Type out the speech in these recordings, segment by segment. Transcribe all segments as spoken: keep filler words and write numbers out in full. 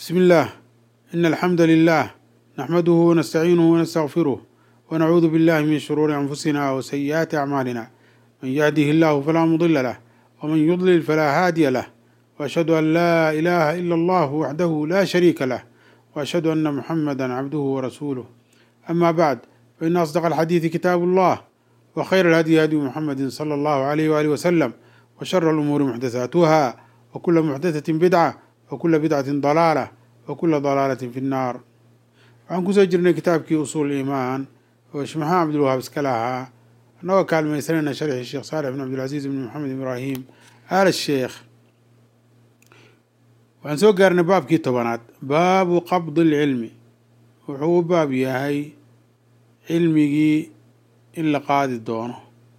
بسم الله إن الحمد لله نحمده ونستعينه ونستغفره ونعوذ بالله من شرور أنفسنا وسيئات أعمالنا من يهده الله فلا مضل له ومن يضلل فلا هادي له وأشهد أن لا إله إلا الله وحده لا شريك له وأشهد أن محمدا عبده ورسوله أما بعد فإن أصدق الحديث كتاب الله وخير الهدي هدي محمد صلى الله عليه وآله وسلم وشر الأمور محدثاتها وكل محدثة بدعة وكل بدعة ضلالة وكل ضلالة في النار. waxaan kusoo jirnay kitaabkii usuul iimaan oo sheekh maxamed cabdulwahaab iska lahaa anagoo kaalmaysanayna sharxii sheekh saalix ibn cabdilcasiis ibn maxamed ibraahim aal sheekh. waxaan soo gaarnay baabkii tobanaad, baabu qabdi lcilmi. wuxuu u baab yahay cilmigii in la qaadi doono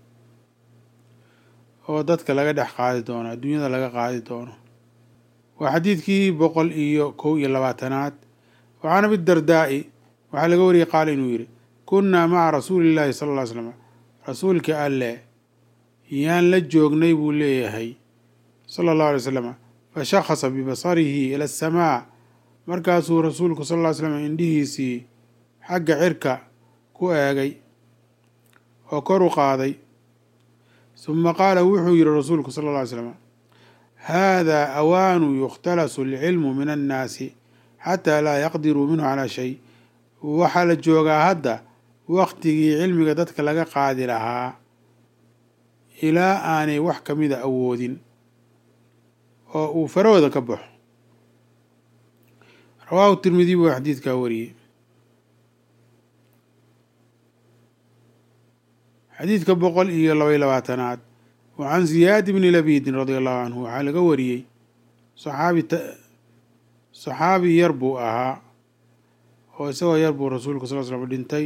oo dadka laga dhex qaadi doono, adduunyada laga qaadi doono. waa xadiidkii boqol iyo kow iyo labaatanaad. وعن أبي الدرداء وحال قوري قال إنه يري كنا مع رسول الله صلى الله عليه وسلم رسولك ألا يان لجوغ نيبو ليهي صلى الله عليه وسلم فشخص ببصره إلى السماء مركاسو رسولك صلى الله عليه وسلم عنده سي حق عركة كواغي وكرو قاضي ثم قال وحي رسولك صلى الله عليه وسلم هذا أوان يختلس العلم من الناس حتى لا يقدروا منه على شيء. waxaa la joogaa hadda waqtigii cilmiga dadka laga qaadi lahaa ilaa aanay wax ka mida awoodin oo uu farahooda ka baxo. rawaahu tirmidi buu xadiidkaa wariyey. xadiidka boqol iyo laba iyo labaatanaad wa can ziyaad bni labiidin radia allahu canhu waxaa laga wariyey saxaabi saxaabi yar buu ahaa oo isagoo yar buu rasuulku sal l slam dhintay.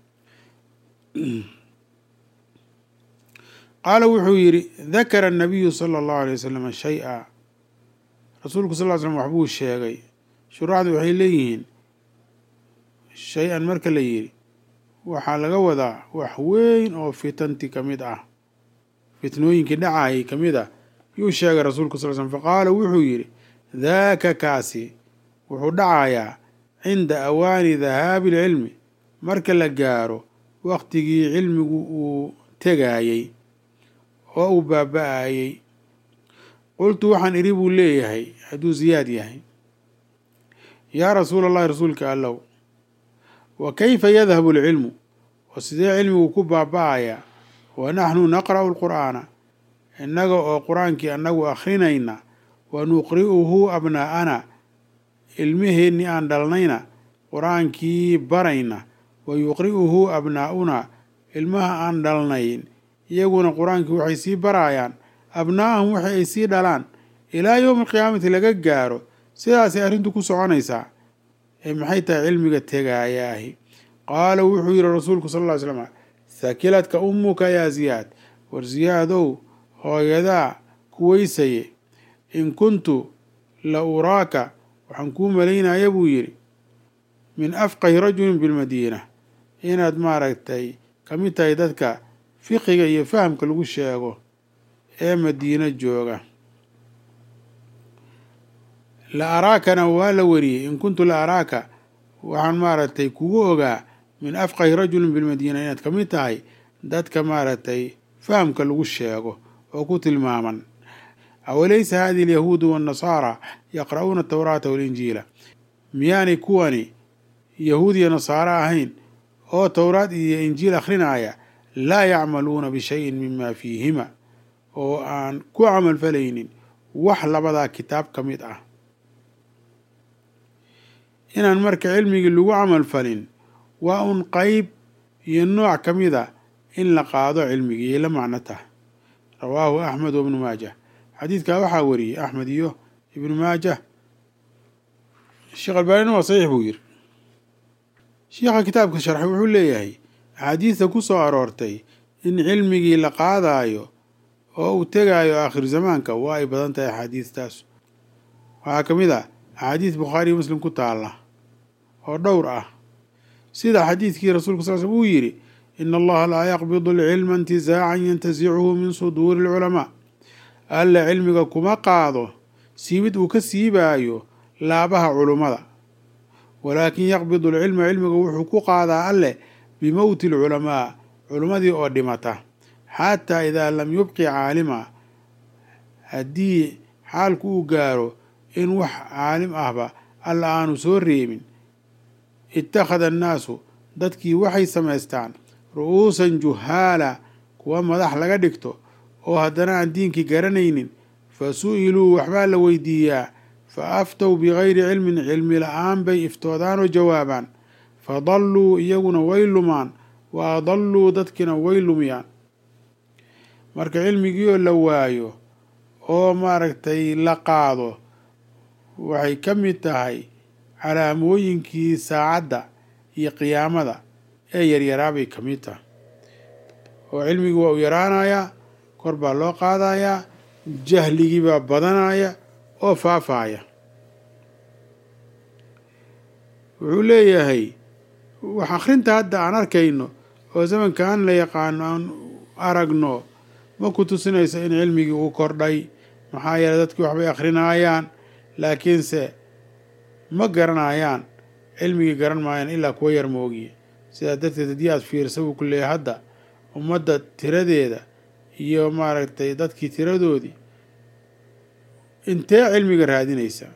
qaala wuxuu yidhi dakara annabiyu sala allahu alay wasalam shay-a. rasuulku sal l slam waxbuu sheegay. shuraaxdu waxay leeyihiin shay-an marka la yidhi waxaa laga wadaa wax weyn oo fitanti ka mid ah, fitnooyinkii dhacayay ka mid ah yuu sheegay rasuulku sal l slam. faqaala wuxuu yidhi daaka kaasi wuxuu dhacayaa cinda awaani dahaabi lcilmi marka la gaaro waqtigii cilmigu uu tegaayey oo uu baaba-ayey. qultu waxaan idhi buu leeyahay hadduu ziyaad yahay, yaa rasuula allahi rasuulka allow, wa kayfa yadhabu alcilmu, oo sidee cilmigu ku baaba-ayaa wa naxnu naqra'u lqur'aana innaga oo qur-aankii annagu akhrinayna wa nuqri'uhu abnaa'ana ilmaheenni aan dhalnayna qur-aankii barayna wa yuqri'uhu abnaa'una ilmaha aan dhalnayn iyaguna qur-aankii waxay sii baraayaan abnaa'ahum waxay ay sii dhalaan ilaa yowmi alqiyaamati laga gaaro. sidaasay arrintu ku soconaysaa. ee maxay tahay cilmiga tegaayaahi? qaala wuxuu yidhi rasuulku sal ll ly slam hakiladka ummuka yaa ziyaad, war ziyaadow hooyadaa kuweysaye, in kuntu la uraaka waxaan kuu malaynaya buu yidhi min afqahi rajulin bilmadiina inaad maaragtay ka mid tahay dadka fiqiga iyo fahamka lagu sheego ee madiino jooga. la araakana waa la wariyey in kuntu la araaka waxaan maaragtay kugu ogaa min afqahi rajulin bilmadiina inaad ka mid tahay dadka maaragtay fahamka lagu sheego oo ku tilmaaman. awalaysa hadihi alyahuudu waannasaara yaqra'uuna atawraata walinjiila, miyaanay kuwani yahuud iyo nasaaro ahayn oo towraad iyo injiil akhrinaya, laa yacmaluuna bishayin mima fiihima, oo aan ku camal falaynin wax labadaa kitaab ka mid ah. inaan marka cilmigii lagu camal falin waa un qeyb iyo nooc ka mid a in la qaado cilmigii la macno tah. rawaahu axmed wabnu maajah. xadiidkaa waxaa wariyey axmed iyo ibnu maajah. sheekh albaanina waa saxiix buu yiri. sheikha kitaabka sharxay wuxuu leeyahay axaadiista ku soo aroortay in cilmigii la qaadaayo oo uu tegaayo aakhir zamaanka waa ay badan tahay axaadiistaas. waxaa ka mid ah axaadiis bukhaari iyo muslim ku taalla oo dhowr ah, sida xadiidkii rasuulka sal slm uu yidhi ina allaha laa yaqbidu alcilma intizaacan yantasicuhu min suduuri alculamaa. alla cilmiga kuma qaado siibid uu ka siibaayo laabaha culummada walaakin yaqbidu alcilma cilmiga wuxuu ku qaadaa alleh bimowti alculamaa culimmadii oo dhimata xataa idaa lam yubqi caalima haddii xaalku uu gaaro in wax caalim ahba alla aanu soo reebin ittakhada annaasu dadkii waxay samaystaan ru'uusan juhaala kuwa madax laga dhigto oo haddana aan diinkii garanaynin fa su'iluu waxbaa la weydiiyaa fa aftow bigayri cilmin cilmi la-aan bay iftoodaan oo jawaabaan fa dalluu iyaguna way lumaan wa adalluu dadkina way lumiyaan marka cilmigiioo la waayo oo maaragtay la qaado waxay ka mid tahay calaamooyinkii saacadda iyo qiyaamada ee yaryaraa bay ka mid tahay oo cilmigii waa u yaraanayaa kor baa loo qaadayaa jahligii baa badanaya oo faafaaya wuxuu leeyahay wax akhrinta hadda aan arkayno oo zamankaan la yaqaano aan aragno ma ku tusinayso in cilmigii uu kordhay maxaa yeeley dadkii waxbay akhrinaayaan laakiinse ma garanayaan cilmigii garan maayaan ilaa kuwa yar moogiye sidaa darteed haddii aad fiirsa buu ku leeyahay hadda ummadda tiradeeda iyo maaragtay dadkii tiradoodii intee cilmiga raadinaysaa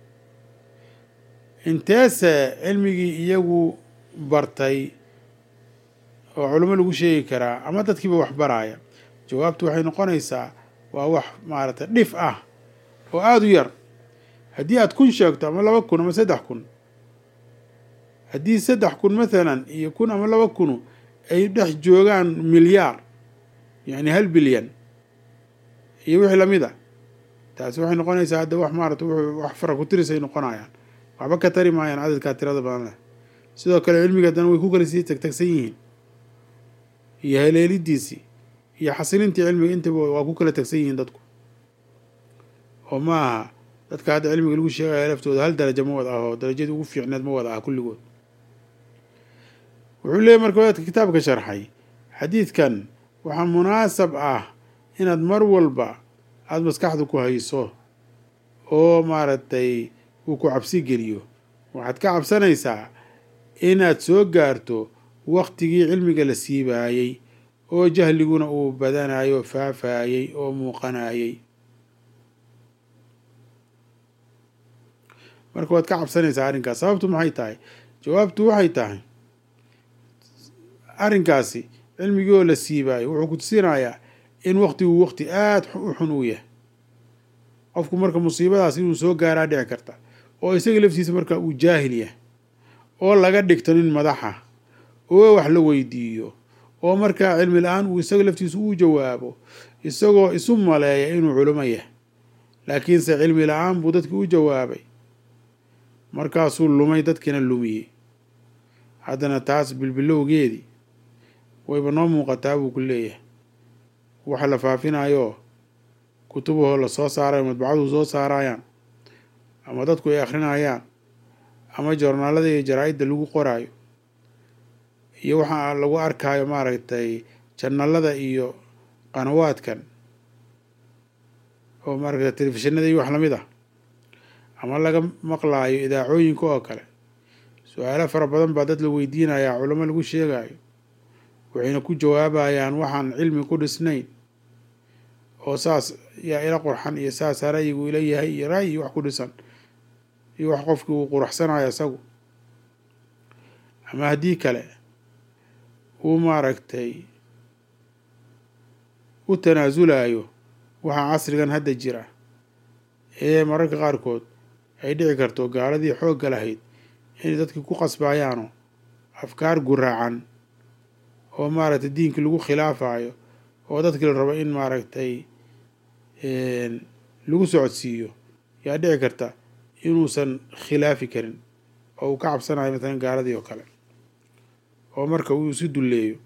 inteese cilmigii iyagu bartay oo culimo lagu sheegi karaa ama dadkiiba wax baraaya jawaabtu waxay noqonaysaa waa wax maaragtay dhif ah oo aada u yar haddii aad kun sheegto ama laba kun ama saddex kun haddii saddex kun mathalan iyo kun ama laba kunu ay dhex joogaan milyaar yacni hal bilyan iyo wixii lamid a taasi waxay noqonaysaa hadda wax maarata wax fara ku tirisay noqonayaan waxba ka tari maayaan cadadkaa tirada badan leh sidoo kale cilmiga haddana way ku kala sii tagtagsan yihiin iyo haleelidiisii iyo xasilintii cilmiga intaba waa ku kala tagsan yihiin dadku oo ma aha dadka hadda cilmiga lagu sheegaya laftooda hal darajo ma wada ah oo darajadii ugu fiicneed ma wada ah kulligood wuxuu leeyahy marka wadaadka kitaabka sharxay xadiidkan waxaa munaasab ah inaad mar walba aada maskaxda ku hayso oo maaragtay uu ku cabsi geliyo waxaad ka cabsanaysaa inaad soo gaarto waktigii cilmiga la siibaayey oo jahliguna uu badanayo faafaayey oo muuqanayey marka waad ka cabsanaysaa arrinkaas sababtu maxay tahay jawaabtu waxay tahay arrinkaasi cilmigii oo la siibaayo wuxuu ku tusinayaa in waktigu wakti aada u xun uu yahay qofku marka musiibadaas inuu soo gaaraa dhici karta oo isaga laftiisa marka uu jaahil yahay oo laga dhigto nin madaxa oo wax la weydiiyo oo markaa cilmi la-aan uu isaga laftiisa uu jawaabo isagoo isu maleeya inuu culimo yahay laakiinse cilmi la-aan buu dadkii u jawaabay markaasuu lumay dadkiina lumiyey haddana taas bilbilowgeedii wayba noo muuqataa buu ku leeyahay waxa la faafinayo kutubahoo la soo saarayo madbacaduhu soo saarayaan ama dadku ay akhrinayaan ama joornaalada iyo jaraa-idda lagu qoraayo iyo waxa lagu arkaayo maaragtay janalada iyo qanawaadkan oo maaragtay telefishinada iyo wax lamid ah ama laga maqlaayo idaacooyinka oo kale su-aalo fara badan baa dad la weydiinayaa culamo lagu sheegayo waxayna ku jawaabayaan waxaan cilmi ku dhisnayn oo saas yaa ila qurxan iyo saasaa ra'yigu ila yahay iyo ra'yi wax ku dhisan iyo wax qofkii uu quraxsanayo isagu ama haddii kale uu maaragtay u tanaasulayo waxaa casrigan hadda jira ee mararka qaarkood ay dhici karto gaaladii xoogga lahayd inay dadkii ku qasbayaano afkaar guraacan oo maaragtay diinkii lagu khilaafayo oo dadkii la rabo in maaragtay lagu socodsiiyo yaa dhici karta inuusan khilaafi karin oo uu ka cabsanayo matalan gaaladii oo kale oo marka uu isu dulleeyo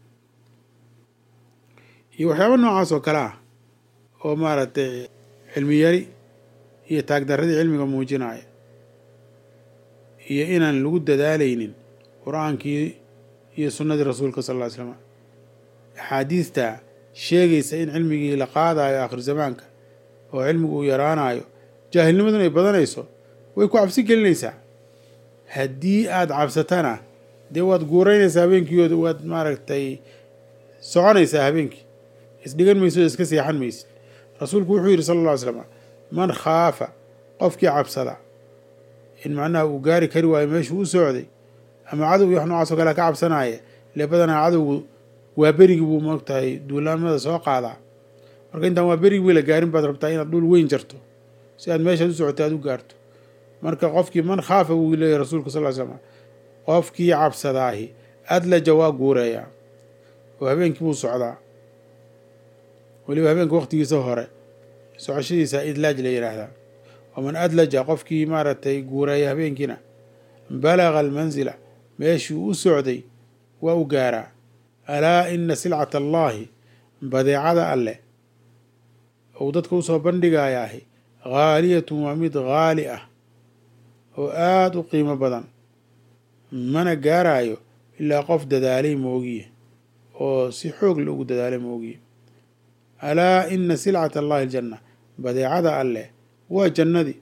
iyo waxyaaba noocaas oo kale ah oo maaragtay cilmi yari iyo taagdarradii cilmiga muujinaya iyo inaan lagu dadaalaynin qur-aankii iyo sunnadii rasuulka sal ll ly slam axaadiista sheegaysa in cilmigii la qaadayo aakhir zamaanka oo cilmigu uu yaraanayo jaahilnimaduna ay badanayso way ku cabsi gelinaysaa. haddii aada cabsatana dee waad guuraynaysaa habeenkiiooda waad maaragtay soconaysaa habeenkii isdhigan mayso iska seexan maysid. rasuulku wuxuu yidhi sala alla alay slam man khaafa qofkii cabsada in macnaha uu gaari kari waayo meeshuu u socday ama cadow iyo wax noocaas oo kale ka cabsanaya ile badanaa cadowgu waa berigii buu moogtahay duulaamada soo qaadaa. marka intaan waa berigii wii la gaarin baad rabtaa inaad dhul weyn jarto si aad meeshaad u socotay aad u gaarto. marka qofkii man khaafa wuu leeyahy rasuulka sal ly slam qofkii cabsadaahi adlaja waa guureeyaa oo habeenkii buu socdaa. weliba habeenka waqtigiisa hore socoshadiisa idlaaj la yidhaahdaa. waman adlaja qofkii maaragtay guureeya habeenkiina balaga almanzila meeshii u socday waa u gaaraa. alaa ina silcata allaahi badeecada alleh ou dadka usoo bandhigayaahi haaliyatun waa mid haali ah oo aada u qiimo badan mana gaaraayo ilaa qof dadaalay moogiye oo si xoog la ugu dadaalay moogiye. alaa ina silcata allahi aljanna badeecada alleh waa jannadii.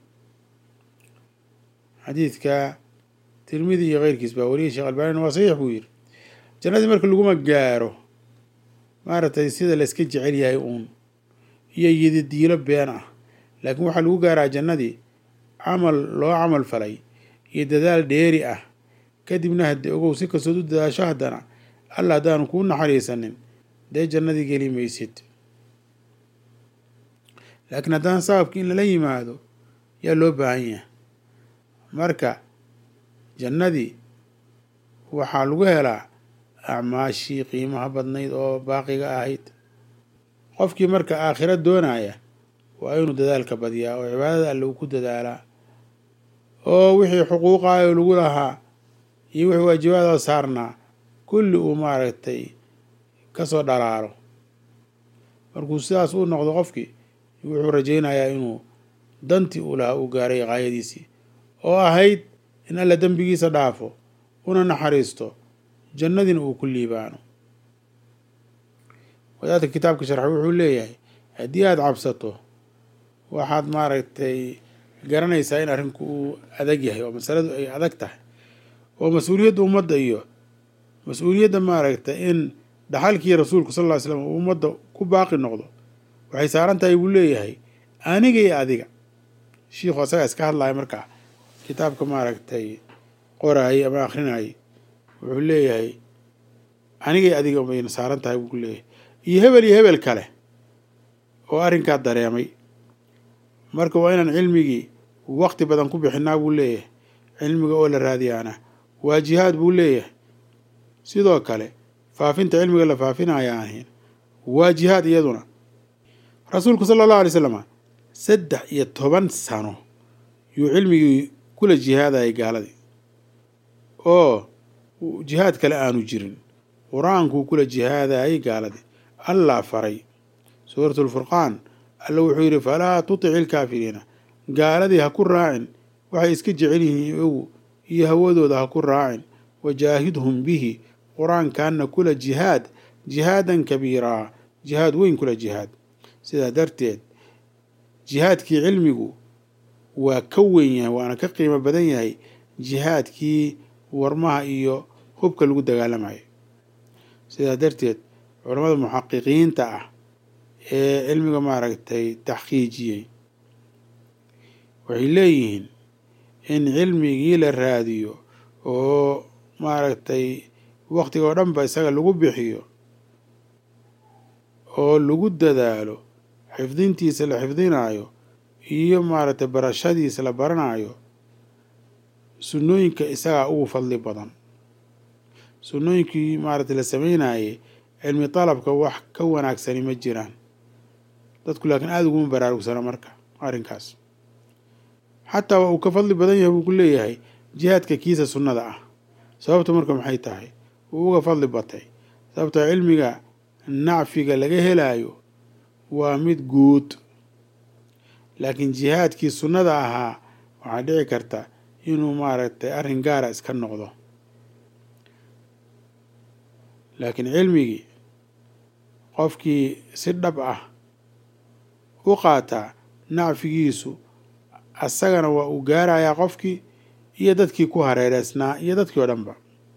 xadiidka tirmidi iyo keyrkiis baa wariyay sheekh albaanina waa saxiix buu yidhi. jannadii marka laguma gaaro maaragtay sida la iska jecel yahay uun iyo yididiilo been ah, laakiin waxaa lagu gaaraa jannadii camal loo camal falay iyo dadaal dheeri ah. kadibna haddii ogow si kastood u dadaasho haddana alla haddaanu kuu naxariisanin dee jannadii geli maysid. laakiin haddana sababkii in lala yimaado yaa loo baahan yahay. marka jannadii waxaa lagu helaa acmaashii qiimaha badnayd oo baaqiga ahayd. qofkii marka aakhiro doonaya waa inuu dadaalka badiyaa oo cibaadada alle uu ku dadaalaa oo wixii xuquuqayo lagu lahaa iyo wixii waajibaadoo saarnaa kulli uu maaragtay kasoo dhalaalo. markuu sidaas uu noqdo qofkii wuxuu rajaynayaa inuu dantii u lahaa uu gaaray qaayadiisii oo ahayd in alla dembigiisa dhaafo una naxariisto jannadiina uu ku liibaano. wadaadka kitaabka sharxa wuxuu leeyahay haddii aada cabsato waxaad maaragtay garanaysaa in arrinku uu adag yahay oo masaladu ay adag tahay oo mas-uuliyadda ummadda iyo mas-uuliyadda maaragtay in dhaxalkii rasuulku sal ll ly slam uu ummadda ku baaqi noqdo waxay saaran tahay buu leeyahay aniga iyo adiga. shiikhu asagaa iska hadlaya markaa kitaabka maaragtay qoraayay ama akrinayay wuxuu leeyahay aniga iyo adiga bayna saaran tahay buu leeyahay iyo hebel iyo hebel kale oo arrinkaa dareemay. marka waa inaan cilmigii waqti badan ku bixinaa buu leeyahay. cilmiga oo la raadiyaana waa jihaad buu leeyahay. sidoo kale faafinta cilmiga la faafinaya ahayn waa jihaad iyaduna. rasuulku sala allahu alay slam saddex iyo toban sano yuu cilmigii kula jihaadayay gaaladii oo jihaad kale aanu jirin. qur-aankuu kula jihaadayay gaaladii. allah faray suuratu lfurqaan alla wuxuu yidhi falaa tutici ilkaafiriina gaaladii ha ku raacin waxay iska jecel yihiin iyagu iyo hawadooda ha ku raacin wajaahidhum bihi qur-aankaana kula jihaad jihaadan kabiiraa jihaad weyn kula jihaad. sidaa darteed jihaadkii cilmigu waa ka weyn yahay waana ka qiimo badan yahay jihaadkii warmaha iyo hubka lagu dagaalamayo. sidaa darteed culamada muxaqiqiinta ah ee cilmiga maaragtay taxqiijiyey waxay leeyihiin in cilmigii la raadiyo oo maaragtay waqtiga oo dhan ba isaga lagu bixiyo oo lagu dadaalo xifdintiisa la xifdinaayo iyo maaragtay barashadiisa la baranayo sunnooyinka isagaa ugu fadli badan. sunnooyinkii maaragtay la sameynayay cilmi dalabka wax ka wanaagsani ma jiraan. dadku laakiin aada uguma baraarugsana marka arrinkaas. xataa waa uu ka fadli badan yahay buu ku leeyahay jihaadka kiisa sunnada ah. sababta marka maxay tahay wuu uga fadli batay? sababta cilmiga nacfiga laga helaayo waa mid guud, laakiin jihaadkii sunnada ahaa waxaa dhici karta inuu maaragtay arrin gaara iska noqdo. laakiin cilmigii qofkii si dhab ah u qaataa nacfigiisu asagana waa uu gaarayaa qofkii iyo dadkii ku hareereysnaa iyo dadkii oo dhanba.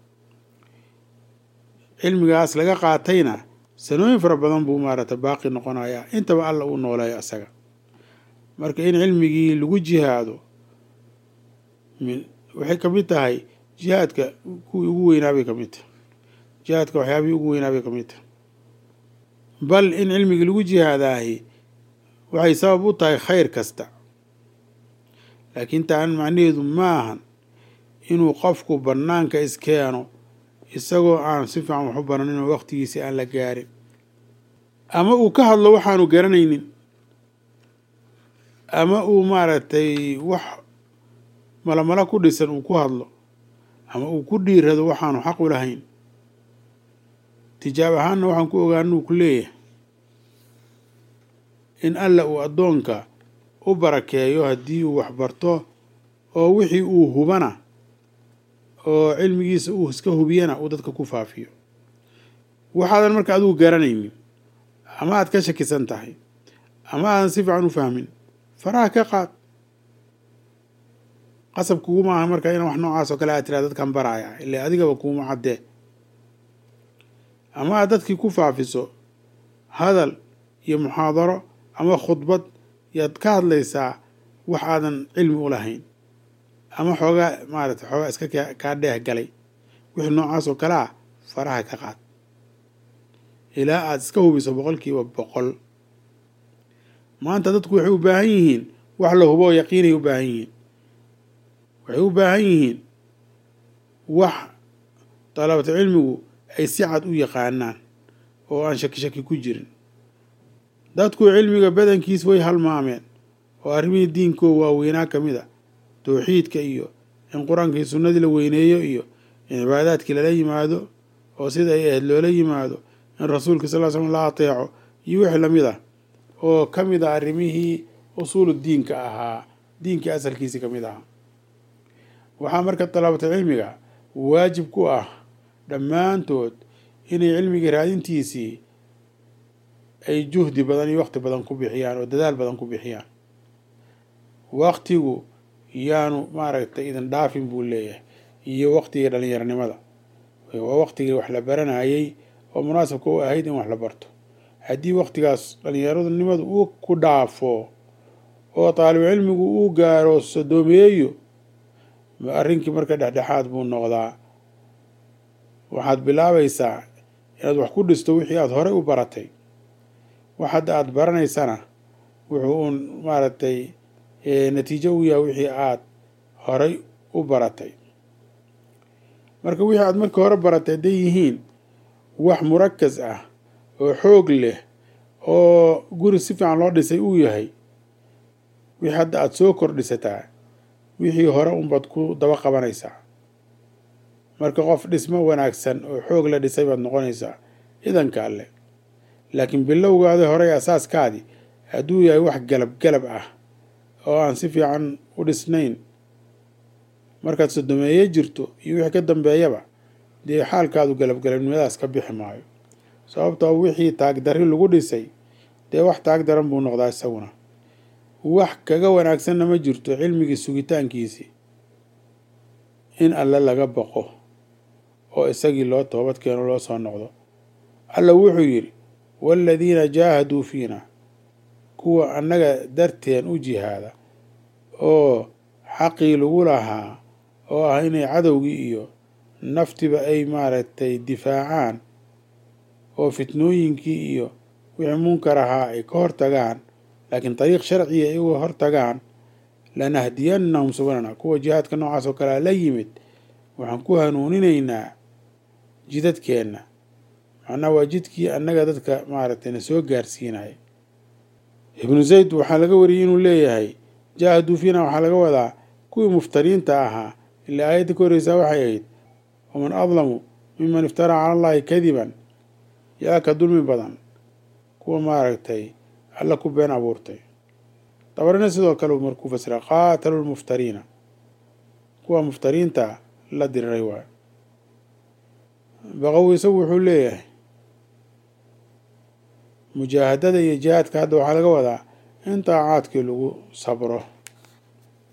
cilmigaas laga qaatayna sanooyin fara badan buu maaragtay baaqi noqonayaa intaba alla uu nooleeyo asaga. marka in cilmigii lagu jihaado waxay ka mid tahay jihaadka kuwii ugu weynaabay ka mid tahay jihaadka waxyaabihii ugu weynaabay ka mid tahay bal in cilmigii lagu jihaadaahi waxay sabab u tahay khayr kasta. laakiin taan macnaheedu ma ahan inuu qofku bannaanka iskeeno isagoo aan si fiican wax u baranin oo waqtigiisi aan la gaarin, ama uu ka hadlo waxaanu garanaynin, ama uu maaragtay wax malamala ku dhisan uu ku hadlo, ama uu ku dhiirado waxaanu xaq u lahayn. tijaab ahaanna waxaan ku ogaanuu ku leeyahay in alla uu addoonka u barakeeyo haddii uu wax barto oo wixii uu hubana oo cilmigiisa uu iska hubiyana uu dadka ku faafiyo. waxaadan marka adigu garanaynin ama aad ka shakisan tahay ama aadan si fiican u fahmin faraha ka qaad. qasab kuguma aha marka ina wax noocaas oo kale aad tiraa dadkan baraaya ilaa adigaba kuuma caddee. ama aad dadkii ku faafiso hadal iyo muxaadaro ama khudbad yaad ka hadlaysaa wax aadan cilmi u lahayn ama xoogaa maaragtay xoogaa iska kaa dheeh galay. wixii noocaas oo kale ah faraha ka qaad ilaa aad iska hubiso boqolkiiba boqol. maanta dadku waxay u baahan yihiin wax la hubo oo yaqiinay u baahan yihiin. waxay u baahan yihiin wax dalabata cilmigu ay si cad u yaqaanaan oo aan shaki shaki ku jirin. dadku cilmiga badankiis way halmaameen oo arrimihii diinkoo waaweynaa ka mid a tawxiidka iyo in qur-aanka iyo sunnadii la weyneeyo iyo in cibaadaadkii lala yimaado oo sida ay ahayd loola yimaado, in rasuulka sal ll ly slam la ateeco iyo wixii lamid ah oo ka mid ah arrimihii usuulu diinka ahaa, diinkii asalkiisii ka mid ahaa. waxaa marka dalaabata cilmiga waajib ku ah dhammaantood inay cilmiga raadintiisii ay juhdi badan iyo waqti badan ku bixiyaan oo dadaal badan ku bixiyaan. waqtigu yaanu maaragtay idin dhaafin buu leeyahay, iyo waqtigii dhalinyaronimada waa waqtigii wax la baranayay oo munaasabka u ahayd in wax la barto. haddii waqtigaas dhalinyaronimadu uu ku dhaafo oo taalibu cilmigu uu gaaro sodoomeeyo, arrinkii marka dhexdhexaad buu noqdaa. waxaad bilaabaysaa inaad wax ku dhisto wixii aad horey u baratay. wax hadda aad baranaysana wuxuu uun maaragtay natiijo u yahay wixii aad horey u baratay. marka wixii aad markii hore baratay hadday yihiin wax murakas ah oo xoog leh oo guri si fiican loo dhisay uu yahay, wixii hadda aad soo kordhisataa wixii hore unbaad ku daba qabanaysaa. marka qof dhismo wanaagsan oo xoog la dhisay baad noqonaysaa idanka alle. laakiin bilowgaada horey asaaskaadii hadduu yahay wax galab galab ah oo aan si fiican u dhisnayn, markaad sodomeeye jirto iyo wixii ka dambeeyaba dee xaalkaadu galabgalabnimadaas ka bixi maayo. sababtoo wixii taagdarri lagu dhisay dee wax taag daran buu noqdaa isaguna. wax kaga wanaagsanna ma jirto cilmigii sugitaankiisii in alle laga baqo oo isagii loo toobad keeno loo soo noqdo. alla wuxuu yidhi waaladiina jaahaduu fiina, kuwa annaga darteen u jihaada oo xaqii lagu lahaa oo ah inay cadowgii iyo naftiba ay maaragtay difaacaan oo fitnooyinkii iyo wixii munkar ahaa ay ka hortagaan, laakiin dariiq sharciya ay uga hortagaan, lanahdiyannahum subulana, kuwa jihaadka noocaas oo kalea la yimid waxaan ku hanuuninaynaa jidadkeenna. macnaha waa jidkii annaga dadka maaragtay na soo gaarsiinaya. ibnu zayd waxaa laga wariyey inuu leeyahay jaahaduu fiina waxaa laga wadaa kuwii muftariinta ahaa. ilaa aayadda ka horreysaa waxay ahayd waman adlamu miman iftaraa cala allahi kadiban, yaa ka dulmi badan kuwa maaragtay alla ku been abuurtay. dabarina sidoo kale markuu fasira qaatalu lmuftariina, kuwa muftariinta la diriray waayo. baqawi isagu wuxuu leeyahay mujaahadada iyo jihaadka hadda waxaa laga wadaa in daacaadkii lagu sabro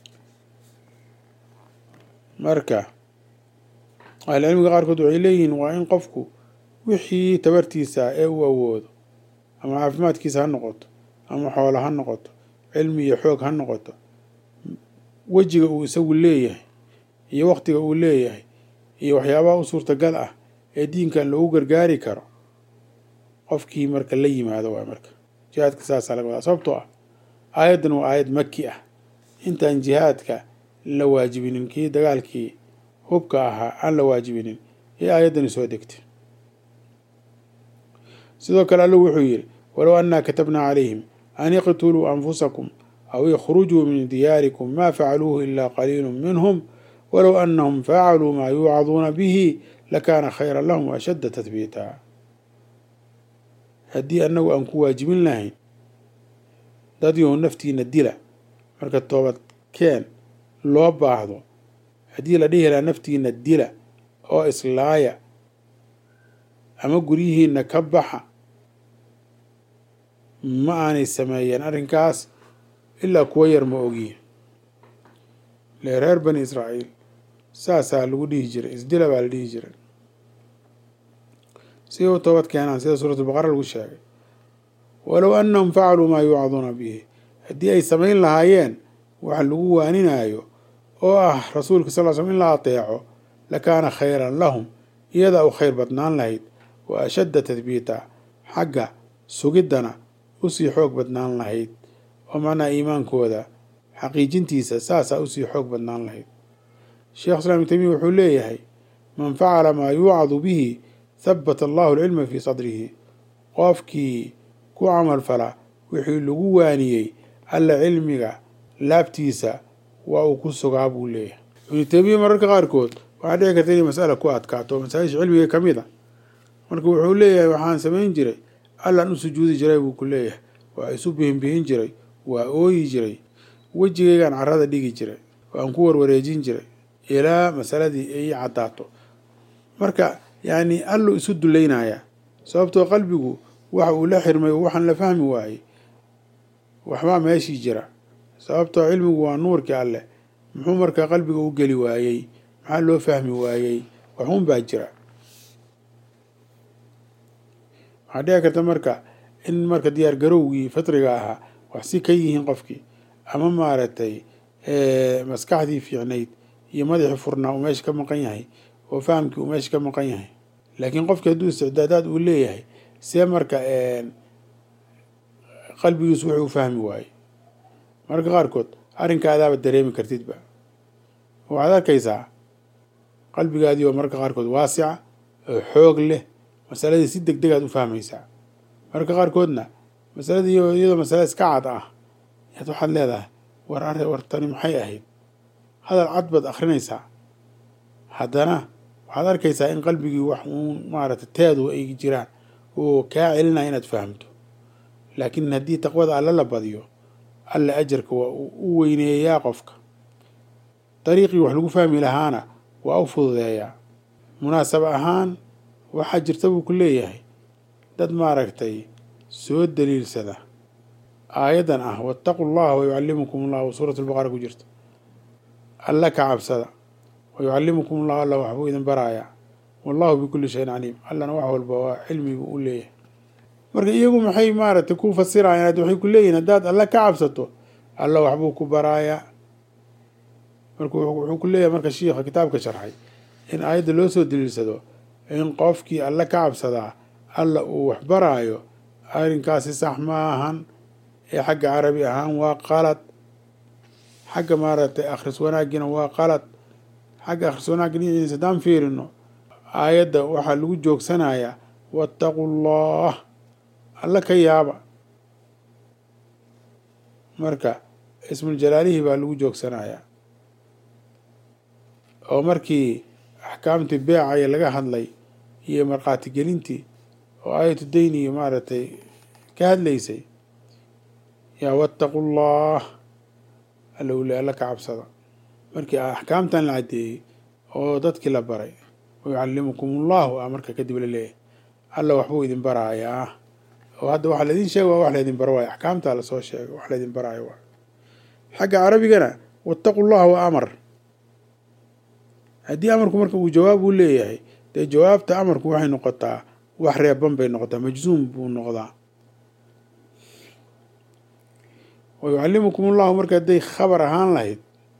marka ahlucilmiga qaarkood waxay leeyihiin waa in qofku wixii tabartiisa ee uu awoodo ama caafimaadkiisa ha noqoto ama xoolo ha noqoto cilmi iyo xoog ha noqoto wejiga uu isagu leeyahay iyo waqtiga uu leeyahay iyo waxyaabaha u suurtagal ah ee diinkan loogu gargaari karo qofkii marka la yimaado waa marka jihaadka saasaa laga wadaa sababtoo ah aayaddan waa aayad maki ah intaan jihaadka la waajibinin kii dagaalkii hubka ahaa aan la waajibinin ee aayaddani soo degtay sidoo kale alla wuxuu yidhi walow annaa katabnaa calayhim an iqtuluu anfusakum aw ikhrujuu min diyaarikum maa facaluuhu ilaa qaliilun minhum walow annahum facaluu maa yuucaduuna bihi lakaana khayran lahum ashadda tathbiitaa haddii annagu aan ku waajibin lahayn dadyow naftiina dila marka toobad keen loo baahdo haddii la dhihi lahaa naftiina dila oo islaaya ama guryihiina ka baxa ma aanay sameeyeen arrinkaas ilaa kuwa yar ma ogiye lee reer bani israa'iil saasaa lagu dhihi jiray isdila baa la dhihi jiray si u toobad keenaan sida suuratulbaqara lagu sheegay walow annahum facaluu maa yuucaduuna bihi haddii ay samayn lahaayeen wax lagu waaninaayo oo ah rasuulka sal l slm in la ateeco lakaana khayran lahum iyadaa u khayr badnaan lahayd wa ashadda tathbiita xagga sugiddana usii xoog badnaan lahayd oo macnaha iimaankooda xaqiijintiisa saasaa usii xoog badnaan lahayd sheekh islaam ibn taymiya wuxuu leeyahay man facala maa yuucadu bihi habata allahu alcilma fii sadrihi qofkii ku camal fala wixii lagu waaniyey alla cilmiga laabtiisa waa uu ku sugaa buu leeyahay ibnu taymiya mararka qaarkood waxaa dhici karta inay mas'ala ku adkaato oo masaa-isha cilmiga ka mid a marka wuxuu leeyahay waxaan samayn jiray allaan u sujuudi jiray buu ku leeyahay waa isu bihinbihin jiray waa ooyi jiray wejigaygaan carrada dhigi jiray waan ku warwareejin jiray ilaa masaladii ay caddaato marka yacni alluu isu dulaynayaa sababtoo qalbigu waxa uu la xirmay oo waxaan la fahmi waayey waxbaa meeshii jira sababtoo cilmigu waa nuurkii alleh muxuu marka qalbiga u geli waayey maxaa loo fahmi waayey waxuun baa jira waxaa dhici karta marka in marka diyaar garowgii fitriga ahaa wax si ka yihiin qofkii ama maaragtay maskaxdii fiicnayd iyo madaxii furnaa uu meesha ka maqan yahay oo fahamkii uu meesha ka maqan yahay laakiin qofkii hadduu isticdaadaad uu leeyahay see marka qalbigiisu wuxuu fahmi waayey marka qaarkood arrinkaadaaba dareemi kartidba waxaad arkaysaa qalbigaadii oo marka qaarkood waasica oo xoog leh masaladii si deg degaad u fahmaysaa marka qaarkoodna masaladii iyadoo masale iska cad ah yaad waxaad leedahay war arre war tani maxay ahayd hadal cad baad akrinaysaa haddana waxaad arkaysaa in qalbigii wax uun maaragtay teedu ay jiraan oo kaa celinaya inaad fahamto laakiin haddii taqwada alla la badiyo alla ajarka waa u weyneeyaa qofka dariiqii wax lagu fahmi lahaana waa u fududeeyaa munaasab ahaan waxaa jirta buu ku leeyahay dad maaragtay soo daliilsada aayaddan ah wattaqu llaha wayucallimukum ullah oo suurat albaqara ku jirta alla ka cabsada wayucallimukum ullahu alla waxbuu idin baraayaa wallahu bikulli shayin caliim allana wax walba waa cilmigu u leeyahay marka iyagu maxay maaragtay ku fasirayaan waxay ku leeyihin haddaad alla ka cabsato alla waxbuu ku baraayaa marka wuxuu ku leeyahay marka shiikha kitaabka sharxay in aayadda loo soo daliilsado in qofkii alla ka cabsadaa alla uu wax baraayo arrinkaasi sax ma ahan ee xagga carabi ahaan waa qalad xagga maaragtay akhris wanaagina waa qalad xagga akhris wanaagga dhinaciisa haddaan fiirino aayadda waxaa lagu joogsanayaa wattaqu llah alla ka yaaba marka ismuljalaalihi baa lagu joogsanayaa oo markii axkaamtii beecaya laga hadlay iyo markhaati gelintii oo aayatu dayni iyo maaragtay ka hadlaysay yaa wattaqu llah alla ule alla ka cabsada markii axkaamtan la caddeeyey oo dadkii la baray wayucallimukum ullahu ah marka kadib la leeyahay alla waxbuu idin baraayaa oo hadda waxa laydin sheega waa wax laydin baro waayo axkaamtaa lasoo sheegay wax laydin baraayo waay xagga carabigana wattaqu llaha wa amar haddii amarku marka uu jawaab uu leeyahay dee jawaabta amarku waxay noqotaa wax reeban bay noqotaa, majzuum buu noqdaa. wa yucallimukum ullahu marka hadday khabar ahaan lahayd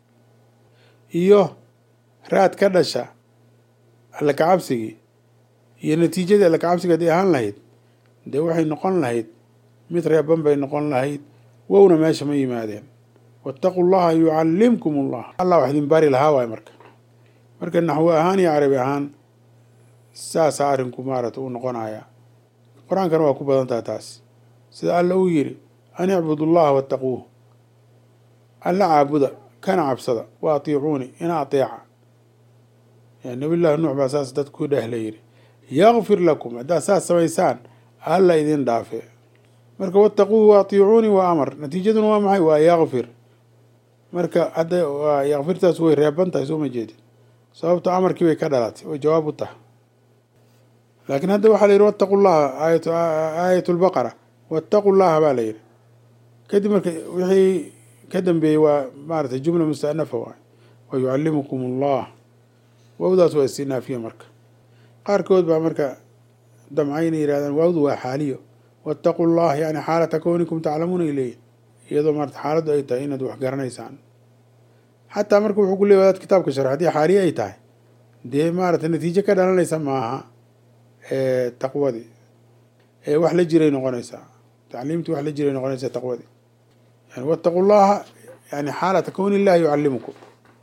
iyo raad ka dhasha alla kacabsigii iyo natiijadii alla kacabsiga hadday ahaan lahayd dee waxay noqon lahayd mid reeban bay noqon lahayd, wowna meesha ma yimaadeen. waataquu llaha yucallimkum ullah, allah wax idin bari lahaa waay marka marka naxwo ahaan iyo carabi ahaan saasaa arrinku maarata uu noqonaya. qur-aankana waa ku badan taha taas, sida alla uu yidhi an icbudu llaha wattaquuh, alla caabuda kana cabsada, wa atiicuuni ina ateeca. yani nabiyullaahi nuux baa saas dadku dhehla yidhi yakfir lakum, haddaad saas samaysaan alla idin dhaafe. marka wattaquuhu wa atiicuuni waa amar, natiijaduna waa maxay? waa yakfir. marka hadda yakfirtaas way reeban tahay, soo ma jeedin, sababto amarkii bay ka dhalatay oo jawaab u tahay. laakiin hadda waxaa la yidhi wattaqu llaha, aayat aayatu lbaqara wattaqu llaha baa la yidhi. kadib marka wixii ka dambeeyey waa maaratay jumla mustanafa waay, wa yucallimukum ullah, waawdaas waa istinaafiya. marka qaarkood baa marka damca inay yidhahdaan waawdu waa xaaliyo, wattaqu llah yani xaalata kownikum taclamuuna ilayh, iyadoo maarata xaaladdu ay tahay inaad wax garanaysaan. xataa marka wuxuu ku leey wadaad kitaabka sharx haddii xaaliye ay tahay dee maarata natiijo ka dhalanaysa maaha taqwadii, ee wax la jiray noqonaysaa, tacliimtii wax la jiray noqonaysaa taqwadii. yani wattaqu llaha yani xaalata kowni illahi yucallimukum,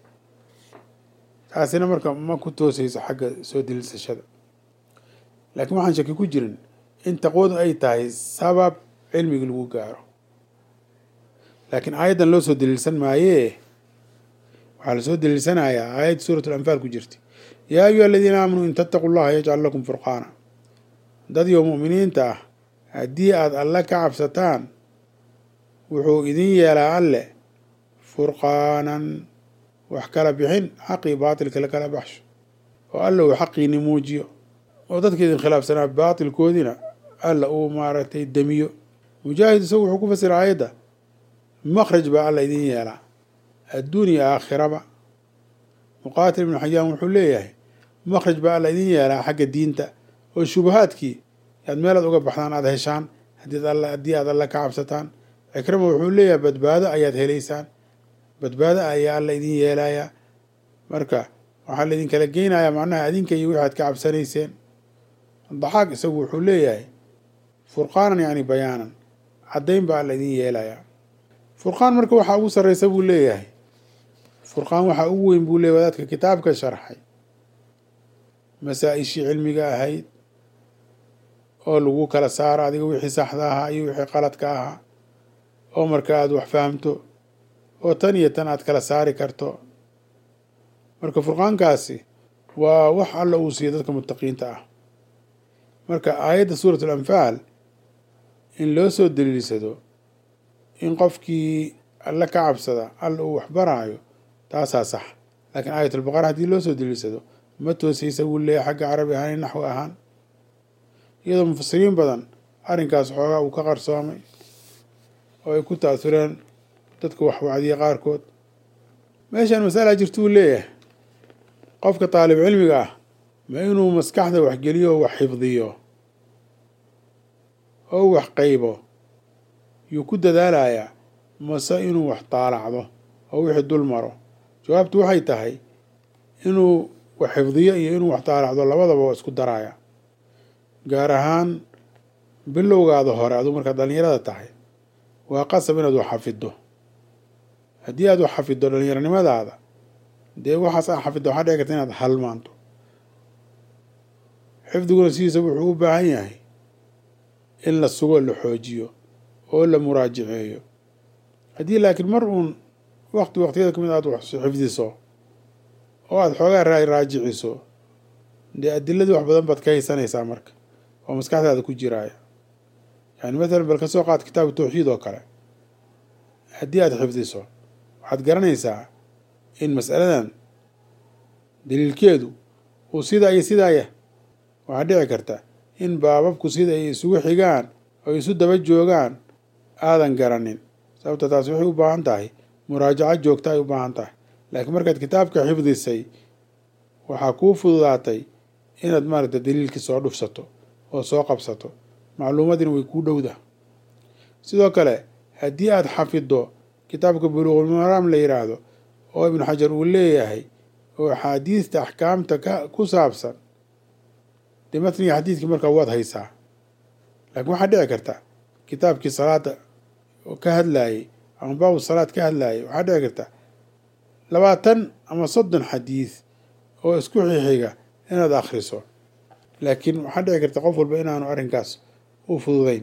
taasina marka ma ku toosayso xagga soo deliisashada. laakiin waxaan shaki ku jirin in taqwadu ay tahay sabab cilmigi lagu gaaro. laakiin aayaddan loo soo deliilsan maayee waxaa lasoo deliilsanayaa aayad suurat alanfaal ku jirta, yaa ayuha aladiina aamanuu in tattaqu llaha yajcal lakum furqaana. dad yo mu'miniinta ah haddii aad alle ka cabsataan wuxuu idin yeelaa alle furqaanan wax kala bixin, xaqii baatilka la kala baxsho, oo alla uu xaqiini muujiyo, oo dadka idin khilaafsanaa baatilkoodiina alla uu maaragtay demiyo. mujaahid isagu wuxuu ku fasira aayadda makhraj baa alla idin yeelaa adduun iyo aakhiraba. muqaatil ibnu xayaan wuxuu leeyahay makhraj baa alla idin yeelaa xagga diinta, oo shubahaadkii yaad meelaad uga baxdaan aada heshaan haddii aad alla ka cabsataan. cikrama wuxuu leeyahay badbaado ayaad helaysaan, badbaado ayaa alla idin yeelayaa. marka waxaa laydin kala geynayaa macnaha adinka iyo wixi aad ka cabsanayseen. daxaaq isagu wuxuu leeyahay furqaanan yani bayaanan, caddayn baa alla idin yeelayaa. furqaan marka waxaa ugu sarreysa buu leeyahay, furqaan waxaa ugu weyn buu leeyahy wadaadka kitaabka sharxay masaa-ishii cilmiga ahayd oo lagu kala saaro adiga wixii saxda ahaa iyo wixii qaladka ahaa, oo marka aada wax fahamto oo tan iyo tan aad kala saari karto. marka furqaankaasi waa wax alla uu siiyo dadka muttaqiinta ah. marka aayadda suurat alanfaal in loo soo daliilsado in qofkii alla ka cabsada alla uu waxbaraayo taasaa sax, laakiin aayat albaqara haddii loo soo daliilsado ma toosaysa wuu leeyahay xagga carabi ahaan iyo naxwi ahaan, iyadoo mufasiriin badan arrinkaas xoogaa uu ka qarsoomay oo ay ku ta'asureen dadka wax wacdiya qaarkood. meeshaan masala jirta uu leeyahay qofka taalib cilmiga ah ma inuu maskaxda waxgeliyo oo wax xifdiyo oo wax qaybo yuu ku dadaalayaa, mase inuu wax taalacdo oo wixii dul maro? jawaabtu waxay tahay inuu wax xifdiyo iyo inuu wax taalacdo labadaba waa isku daraya. gaar ahaan bilowgaada hore aduu markaad dhallinyarada tahay waa qasab inaad wax xafiddo. haddii aad wax xafiddo dhallinyaronimadaada dee waxaas aan xafiddo waxaa dhici karta inaad halmaanto. xifdiguna sidiisa wuxuu u baahan yahay in la sugo, la xoojiyo oo la muraajaceeyo. haddii laakiin mar uun waqti waqtiyada kamid aad wax xifdiso oo aada xoogaa raajiciso dee adiladii wax badan baad ka haysanaysaa marka oo maskaxdaada ku jiraaya. yani mathalan bal ka soo qaad kitaabu tawxiid oo kale, haddii aad xifdiso waxaad garanaysaa in mas'aladan daliilkeedu uu sidaa iyo sidaaya. waxaa dhici karta in baababku sida ay isugu xigaan oo isu daba joogaan aadan garanin, sababta taas waxay u baahan tahay muraajaco joogta ay u baahan tahay. laakiin markaad kitaabka xifdisay waxaa kuu fududaatay inaad maaragtay daliilkii soo dhufsato oo soo qabsato, macluumadina way kuu dhowda. sidoo kale haddii aad xafiddo kitaabka buluuqul maraam la yidhaahdo oo ibnu xajar uu leeyahay oo axaadiista axkaamta ka ku saabsan, dee matniga xadiidkii markaa waad haysaa. laakiin waxaa dhici karta kitaabkii salaada ka hadlaayey ama baabu salaad ka hadlaayay, waxaa dhici karta labaatan ama soddon xadiis oo isku xixiga inaad akhriso, laakiin waxaa dhici karta qof walba inaanu arrinkaas u fududayn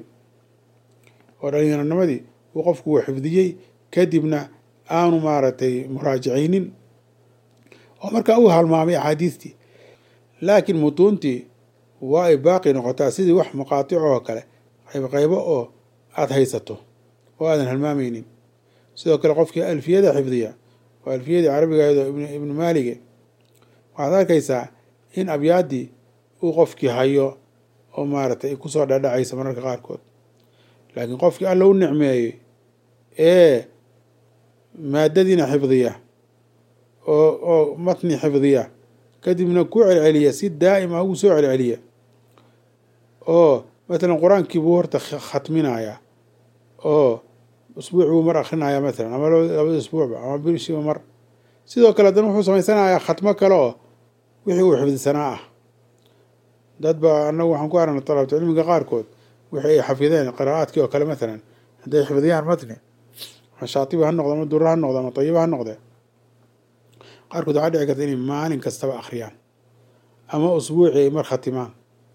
oo dhallinyaronimadii uu qofku uu xifdiyey kadibna aanu maaragtay muraajacaynin oo markaa uu halmaamay axaadiistii. laakiin mutuuntii waa ay baaqi noqotaa sidii wax maqaatic oo kale, qayb qaybo oo aada haysato oo aadan halmaamaynin. sidoo kale qofkii alfiyada xifdiya oo alfiyadii carabigaedo ibnu maalige, waxaad arkaysaa in abyaaddii uu qofkii hayo oo maaragtay ay kusoo dhadhacaysa mararka qaarkood. laakiin qofkii alla u nicmeeyey ee maadadiina xifdiya oo oo matni xifdiya kadibna ku celceliya si daa'ima ugu soo celceliya, oo matalan qur-aankii buu horta khatminayaa oo usbuuc buu mar akrinaya matalan, ama labada usbuucba ama bishiiba mar. sidoo kale haddana wuxuu samaysanayaa khatmo kale oo wixii uu xifdisanaa ah. dad ba annagu waxaan ku aragnay dalabta cilmiga qaarkood wixii ay xafideen qiraa'aadkii oo kale matalan hadday xifdiyaan matni, ama shaatibi ha noqdo ama dura ha noqdo ama tayiba ha noqde, qaarkood waxaa dhici karta inay maalin kastaba akhriyaan ama usbuucii ay mar khatimaan.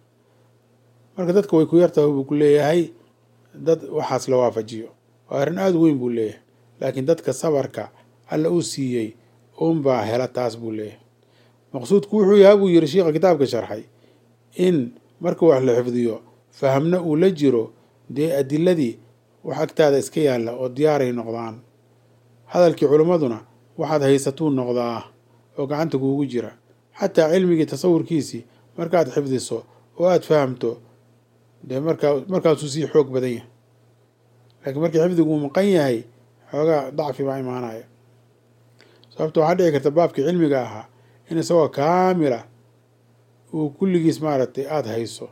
marka dadka way ku yartahay buu ku leeyahay dad waxaas la waafajiyo, waa arrin aada u weyn buu leeyahay. laakiin dadka sabarka alla uu siiyey unbaa hela taas buu leeyahay. maqsuudku wuxuu yahay buu yiri shiikha kitaabka sharxay, in marka wax la xifdiyo fahamna uu la jiro, dee adiladii wax agtaada iska yaalla oo diyaaray noqdaan. hadalkii culimmaduna waxaad haysatuu noqdaa oo gacanta kuugu jira. xataa cilmigii tasawurkiisii markaad xifdiso oo aada fahamto, dee markaa markaasuu sii xoog badan yahay. laakiin markii xifdigu uu maqan yahay xoogaa dacfi baa imaanaya. sababto waxaa dhici karta baabkii cilmiga ahaa in isagoo kaamila uu kulligiis maaragtay aada hayso.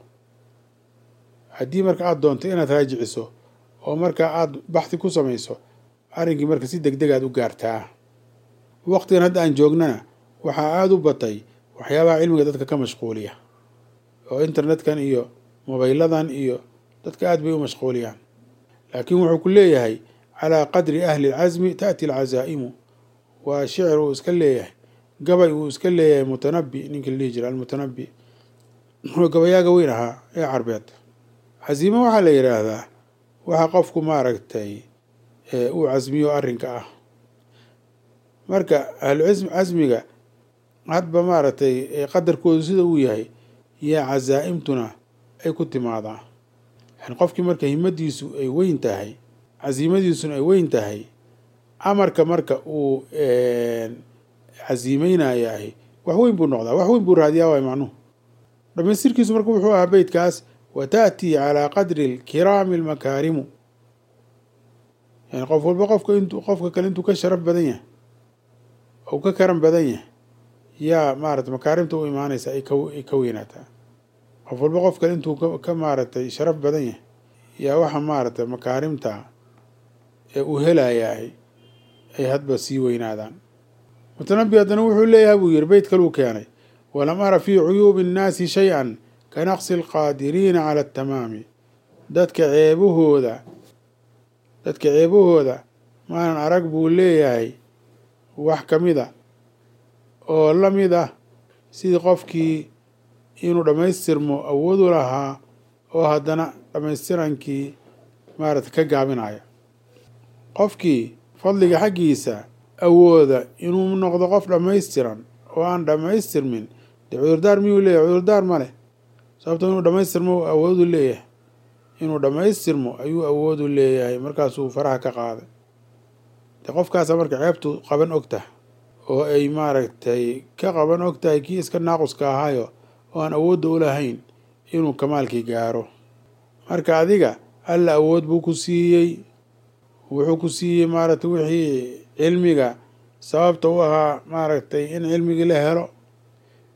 haddii marka aada doonto inaad raajiciso oo markaa aada baxdi ku samayso, arrinkii marka si deg deg aad u gaartaa. waqtigan hadda aan joognana waxaa aada u batay waxyaabaha cilmiga dadka ka mashquuliya, oo internetkan iyo mobayladan iyo dadka aada bay u mashquuliyaan. laakiin wuxuu ku leeyahay calaa qadri ahli lcasmi ta'ti alcazaa'imu. waa shicir uu iska leeyahay, gabay uu iska leeyahay mutanabi, ninkii la dhihi jira almutanabi oo gabayaaga weyn ahaa ee carbeed. casiimo waxaa la yidhaahdaa waxa qofku maaragtay uu casmiyo arrinka ah. marka ahlu casmiga hadba maaragtay qadarkoodu sida uu yahay yaa cazaa'imtuna ay ku timaadaa. yani qofkii marka himadiisu ay weyn tahay, casiimadiisuna ay weyn tahay, amarka marka uu casiimeynaayahay wax weyn buu noqdaa, wax weyn buu raadiyaa waay macnuhu. dhamaystirkiisu marka wuxuu ahaa beytkaas, wata'tii calaa qadri alkiraami almakaarimu. yani qof walba qofka intuu qofka kale intuu ka sharaf badan yahay ou ka karan badan yahay yaa maarata makaarimta u imaanaysa ay kaay ka weynaataa. qof walba qof kale intuu ka maaragtay sharaf badan yahay yaa waxa maaragtay makaarimta ee uu helayahay ay hadba sii weynaadaan. mutanabi haddana wuxuu leeyahay buu yiri beyt kaluu keenay, walam ara fii cuyuubi innaasi shay-an ka naqsi alqaadiriina cala atamaami. dadka ceebahooda dadka ceebahooda maanan arag buu leeyahay wax ka mid a oo la mid ah sidii qofkii inuu dhammaystirmo awoodu lahaa oo haddana dhammaystirankii maarata ka gaabinaya. qofkii fadliga xaggiisa awooda inuu noqdo qof dhammaystiran oo aan dhammaystirmin, dee cudurdaar miyuu leeyahay? cudurdaar ma leh. sababto inuu dhammaystirmo awoodu leeyahay, inuu dhammaystirmo ayuu awoodu leeyahay, markaasuu faraha ka qaaday. dee qofkaasa marka ceebtu qaban og tahay oo ay maaragtay ka qaban og tahay kii iska naaquska ahaayo oo aan awoodda u lahayn inuu kamaalkii gaaro. marka adiga alla awood buu ku siiyey, wuxuu ku siiyey maaragtay wixii cilmiga sababta u ahaa maaragtay in cilmigii la helo.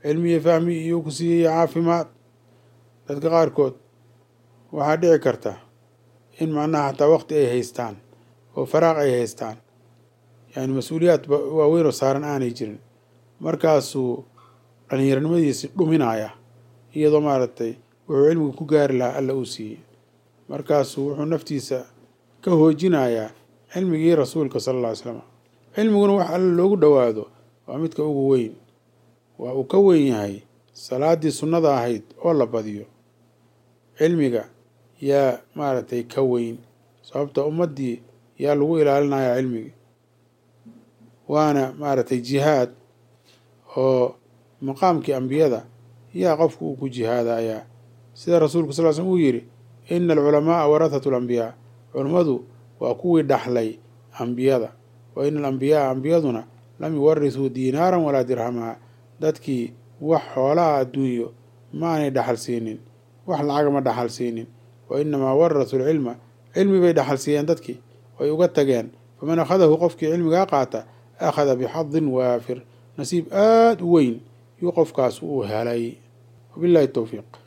cilmi iyo fahmi iyo ku siiyey caafimaad. dadka qaarkood waxaa dhici karta in macnaha hataa waqti ay haystaan oo faraaq ay haystaan, yani mas-uuliyaad waaweyn oo saaran aanay jirin, markaasuu dhalinyaranimadiisi dhuminaya iyadoo maaragtay wuxuu cilmiga ku gaari lahaa alla uu siiyey. markaasuu wuxuu naftiisa ka hoojinayaa cilmigii rasuulka sala alla alay slam. cilmiguna wax alla loogu dhowaado waa midka ugu weyn, waa uu ka weyn yahay salaadii sunnada ahayd oo la badiyo. cilmiga yaa maaragtay ka weyn, sababta ummaddii yaa lagu ilaalinayaa cilmigii, waana maaragtay jihaad oo maqaamkii ambiyada yaa qofku uu ku jihaadayaa, sida rasuulku sal l slm uu yidhi ina alculamaaa warahatu alambiyaa, culummadu waa kuwii dhaxlay ambiyada, wa ina alambiyaaa ambiyaduna lam yuwarisuu diinaaran walaa dirhamaa, dadkii wax xoolaha adduunyo ma aanay dhaxal siinin, wax lacaga ma dhaxal siinin, wa inamaa warasuu lcilma, cilmi bay dhaxal siiyeen dadkii way uga tageen. faman akhadahu qofkii cilmigaa qaata akhada bixadin waafir, nasiib aada u weyn yuu qofkaas uu helay. wabillahi towfiiq.